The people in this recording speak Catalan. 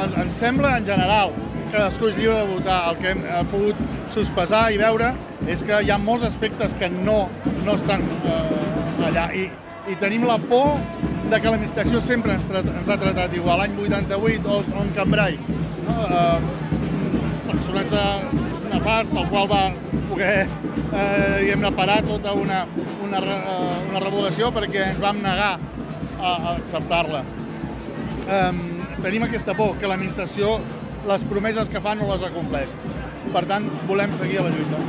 ens sembla, en general, que cadascú és lliure de votar. El que hem pogut sospesar i veure és que hi ha molts aspectes que no estan allà. I tenim la por de que l'administració sempre ens ha tratat igual. L'any 88, o en Cambrai, un personatge nefast, el qual va poder parar tota una revolució perquè ens vam negar a acceptar-la. Tenim aquesta por, que l'administració les promeses que fa no les acompleix. Per tant, volem seguir a la lluita.